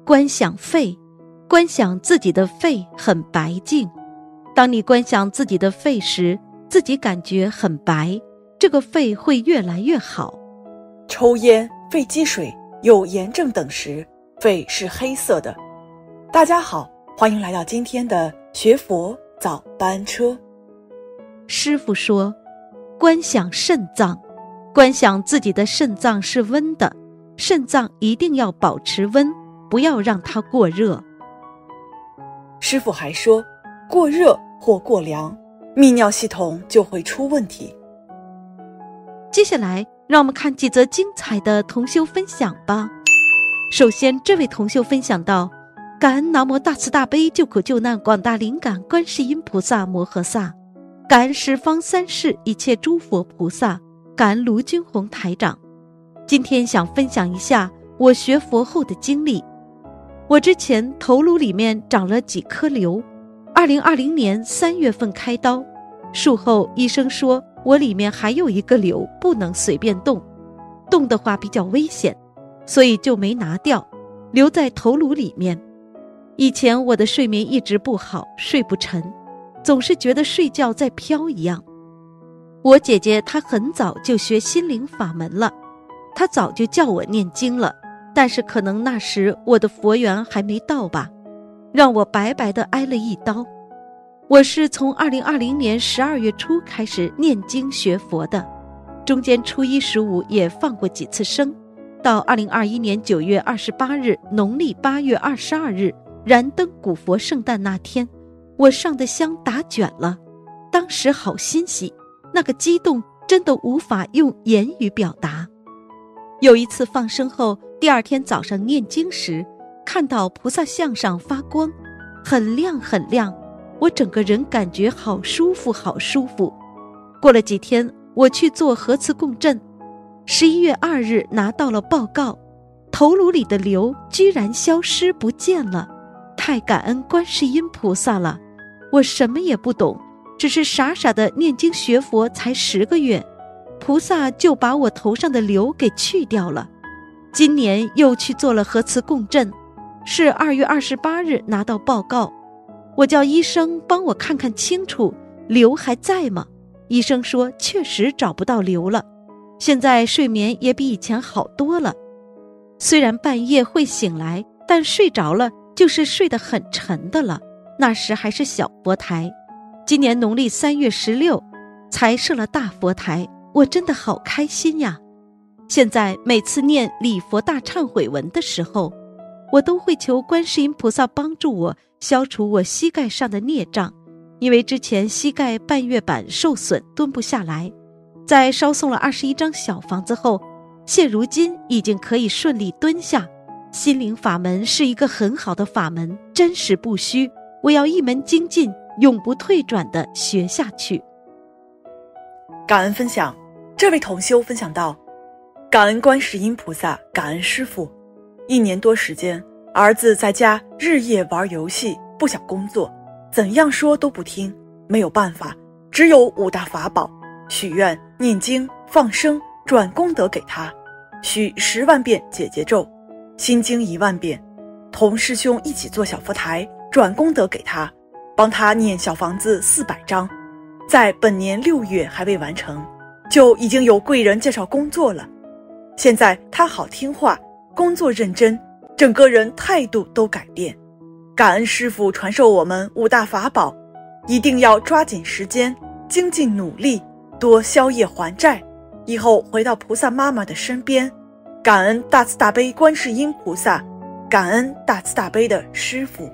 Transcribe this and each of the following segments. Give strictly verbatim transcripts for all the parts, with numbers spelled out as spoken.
观想肺，观想自己的肺很白净。当你观想自己的肺时，自己感觉很白，这个肺会越来越好。 抽烟、肺积水、有炎症等时，肺是黑色的。大家好，欢迎来到今天的学佛早班车。 师父说，观想肾脏，观想自己的肾脏是温的，肾脏一定要保持温，不要让它过热。 师父还说，过热或过凉，泌尿系统就会出问题。 接下来让我们看几则精彩的同修分享吧。首先，这位同修分享到，感恩南无大慈大悲救苦救难广大灵感观世音菩萨摩诃萨，感恩十方三世一切诸佛菩萨，感恩卢军宏台长。今天想分享一下我学佛后的经历。我之前头颅里面长了几颗瘤，二零二零年三月份开刀，术后医生说我里面还有一个瘤，不能随便动，动的话比较危险，所以就没拿掉，留在头颅里面。以前我的睡眠一直不好，睡不沉，总是觉得睡觉在飘一样。我姐姐她很早就学心灵法门了，她早就叫我念经了，但是可能那时我的佛缘还没到吧，让我白白的挨了一刀。我是从二零二零年十二月初开始念经学佛的，中间初一十五也放过几次生，到二零二一年九月二十八日农历八月二十二日燃灯古佛圣诞那天，我上的香打卷了，当时好欣喜，那个激动真的无法用言语表达。有一次放生后，第二天早上念经时，看到菩萨像上发光，很亮很亮，我整个人感觉好舒服好舒服。过了几天，我去做核磁共振，十一月二日拿到了报告，头颅里的瘤居然消失不见了，太感恩观世音菩萨了。我什么也不懂，只是傻傻的念经学佛才十个月，菩萨就把我头上的瘤给去掉了。今年又去做了核磁共振，是二月二十八日拿到报告，我叫医生帮我看看清楚瘤还在吗？医生说确实找不到瘤了，现在睡眠也比以前好多了。虽然半夜会醒来，但睡着了就是睡得很沉的了，那时还是小佛台。今年农历三月十六才设了大佛台，我真的好开心呀。现在每次念礼佛大忏悔文的时候，我都会求观世音菩萨帮助我消除我膝盖上的孽障，因为之前膝盖半月板受损，蹲不下来。在烧送了二十一张小房子后，现如今已经可以顺利蹲下。心灵法门是一个很好的法门，真实不虚，我要一门精进，永不退转地学下去。 感恩分享，这位同修分享到，感恩观世音菩萨，感恩师父。一年多时间，儿子在家日夜玩游戏，不想工作，怎样说都不听，没有办法，只有五大法宝，许愿、念经、放生，转功德给他，许十万遍解结咒，心经一万遍，同师兄一起做小佛台，转功德给他，帮他念小房子四百张，在本年六月还未完成，就已经有贵人介绍工作了。现在他好听话，工作认真，整个人态度都改变。感恩师父传授我们五大法宝，一定要抓紧时间，精进努力，多消业还债，以后回到菩萨妈妈的身边。感恩大慈大悲观世音菩萨，感恩大慈大悲的师父。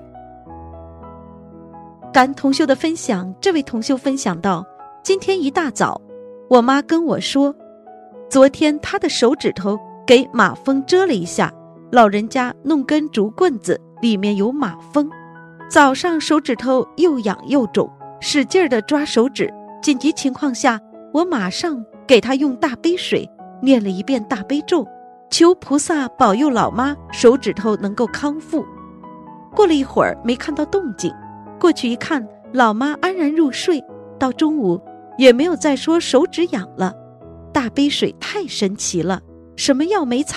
感恩同修的分享，这位同修分享到，今天一大早，我妈跟我说，昨天她的手指头给马蜂蛰了一下，老人家弄根竹棍子，里面有马蜂。早上手指头又痒又肿，使劲地抓手指，紧急情况下，我马上给她用大杯水念了一遍大悲咒，求菩萨保佑老妈手指头能够康复。过了一会儿没看到动静，过去一看，老妈安然入睡，到中午也没有再说手指痒了。大杯水太神奇了，什么药没擦，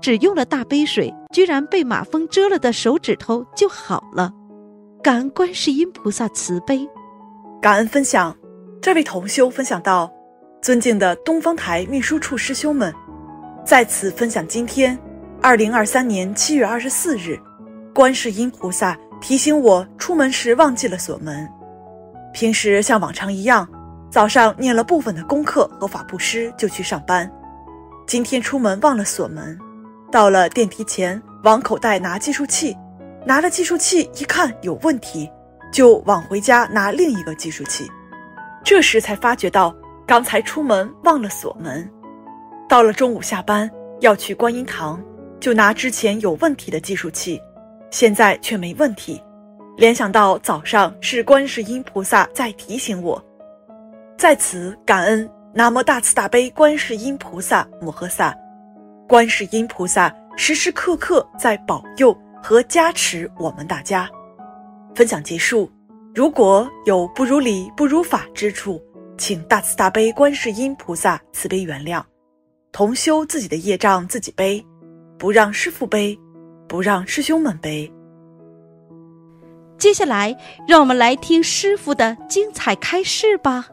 只用了大杯水，居然被马蜂蛰了的手指头就好了。感恩观世音菩萨慈悲。 感恩分享，这位同修分享到：尊敬的东方台秘书处师兄们，在此分享今天二零二三年七月二十四日，观世音菩萨提醒我出门时忘记了锁门。平时像往常一样，早上念了部分的功课和法布施就去上班。今天出门忘了锁门，到了电梯前往口袋拿计数器，拿了计数器一看有问题，就往回家拿另一个计数器。这时才发觉到刚才出门忘了锁门。到了中午下班要去观音堂，就拿之前有问题的计数器，现在却没问题，联想到早上是观世音菩萨在提醒我，在此感恩南无大慈大悲观世音菩萨摩诃萨。观世音菩萨时时刻刻在保佑和加持我们大家。分享结束，如果有不如理不如法之处，请大慈大悲观世音菩萨慈悲原谅，同修自己的业障自己背，不让师父背，不让师兄们背。 接下来让我们来听师父的精彩开示吧。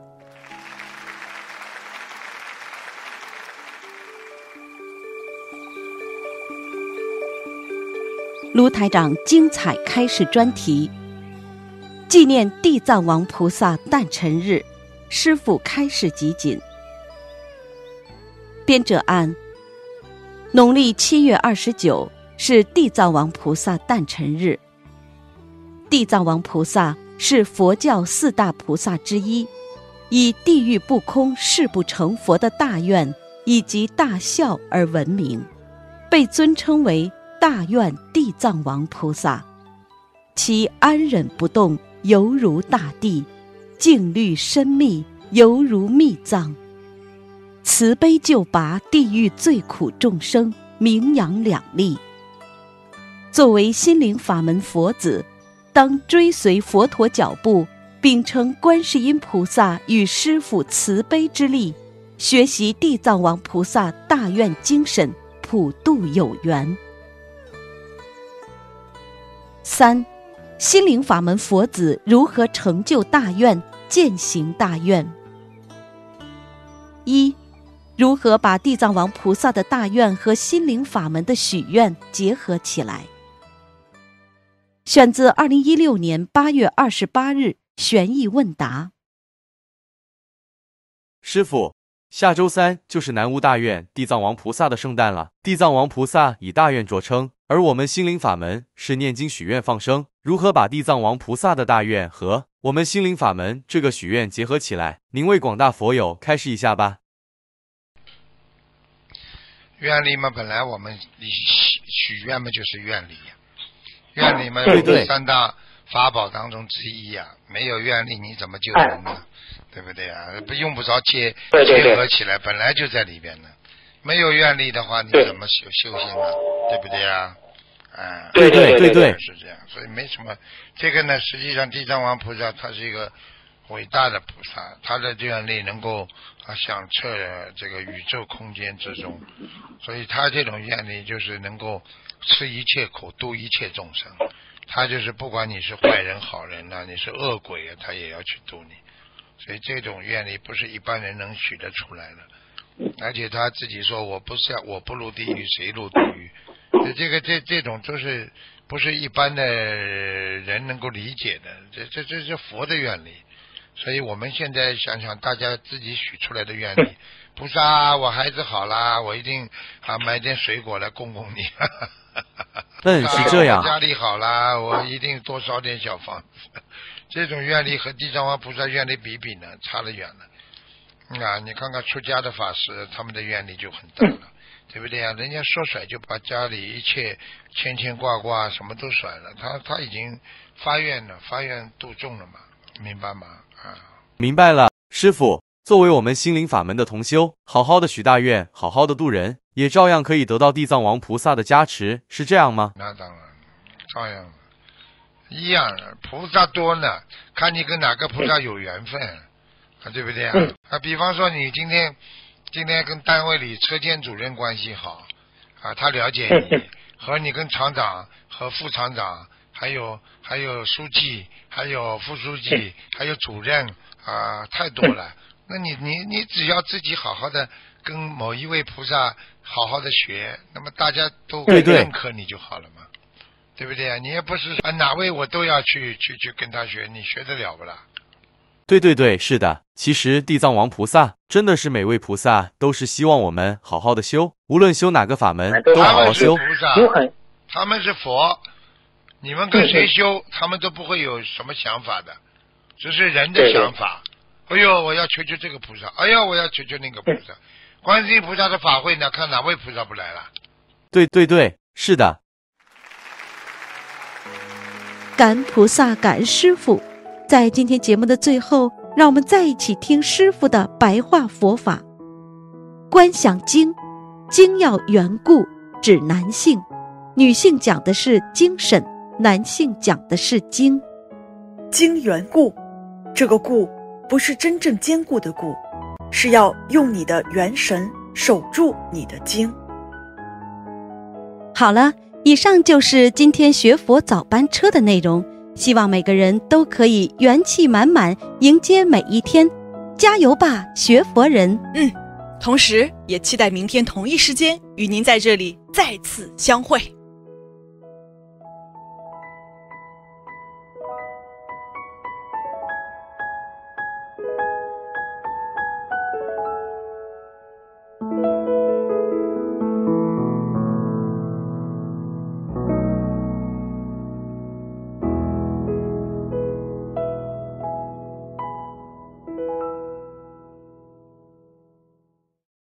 卢台长精彩开示专题，纪念地藏王菩萨诞辰日，师父开示集锦。编者按：农历七月二十九是地藏王菩萨诞辰日。地藏王菩萨是佛教四大菩萨之一，以地狱不空誓不成佛的大愿以及大孝而闻名，被尊称为大愿地藏王菩萨。其安忍不动犹如大地，静虑深密犹如密藏，慈悲救拔地狱最苦众生，名扬两利。作为心灵法门佛子，当追随佛陀脚步，秉承观世音菩萨与师父慈悲之力，学习地藏王菩萨大愿精神，普度有缘。三、心灵法门佛子如何成就大愿，践行大愿？一、如何把地藏王菩萨的大愿和心灵法门的许愿结合起来？选自二零一六年八月二十八日悬疑问答。 师父，下周三就是南无大愿地藏王菩萨的圣诞了。地藏王菩萨以大愿着称，而我们心灵法门是念经许愿放生。如何把地藏王菩萨的大愿和我们心灵法门这个许愿结合起来？您为广大佛友开示一下吧。 愿力嘛，本来我们许愿嘛就是愿力呀，愿力嘛对三大法宝当中之一呀，没有愿力你怎么救人呢？对不对呀？不用不着结结合起来，本来就在里边呢。没有愿力的话，你怎么修修行呢？对不对呀？啊， 对对对对， 是这样，所以没什么。这个呢，实际上地藏王菩萨他是一个伟大的菩萨，他的愿力能够啊响彻这个宇宙空间之中，所以他这种愿力就是能够吃一切苦，度一切众生。他就是不管你是坏人好人啊，你是恶鬼啊，他也要去度你。所以这种愿力不是一般人能许得出来的。而且他自己说，我不下我不入地狱，谁入地狱？这个这这种都是不是一般的人能够理解的，这这这是佛的愿力。所以我们现在想想，大家自己许出来的愿力，菩萨，我孩子好啦，我一定啊买点水果来供供你。 嗯，是这样。 家里好啦，我一定多烧点小房子。这种愿力和地藏王菩萨愿力比比呢，差得远了。啊，你看看出家的法师，他们的愿力就很大了，对不对啊？人家说甩就把家里一切牵牵挂挂什么都甩了，他他已经发愿了，发愿度众了嘛，明白吗？啊， 明白了，师父。作为我们心灵法门的同修，好好的许大愿，好好的度人，也照样可以得到地藏王菩萨的加持，是这样吗？ 那当然，照样一样的，菩萨多呢，看你跟哪个菩萨有缘分。啊，对不对啊？啊，比方说你今天今天跟单位里车间主任关系好， 啊，他了解你，和你跟厂长和副厂长，还有还有书记，还有副书记，还有主任啊，太多了。那你你你只要自己好好的跟某一位菩萨好好的学，那么大家都认可你就好了嘛，对不对啊？你也不是啊哪位我都要去去去跟他学，你学得了不啦？ 对对对，是的。其实地藏王菩萨真的是每位菩萨都是希望我们好好的修，无论修哪个法门都好好修。 他们是菩萨，他们是佛，你们跟谁修，他们都不会有什么想法的，只是人的想法。哎呦，我要求求这个菩萨，哎呦，我要求求那个菩萨。观世音菩萨的法会呢，看哪位菩萨不来了？ 对对对，是的。 感恩菩萨，感恩师父。在今天节目的最后，让我们再一起听师父的白话佛法。观想经，经要缘故，指男性，女性讲的是精神，男性讲的是经。 经缘故，这个故不是真正坚固的固，是要用你的元神守住你的经。 好了，以上就是今天学佛早班车的内容，希望每个人都可以元气满满迎接每一天，加油吧，学佛人！ 嗯，同时也期待明天同一时间与您在这里再次相会。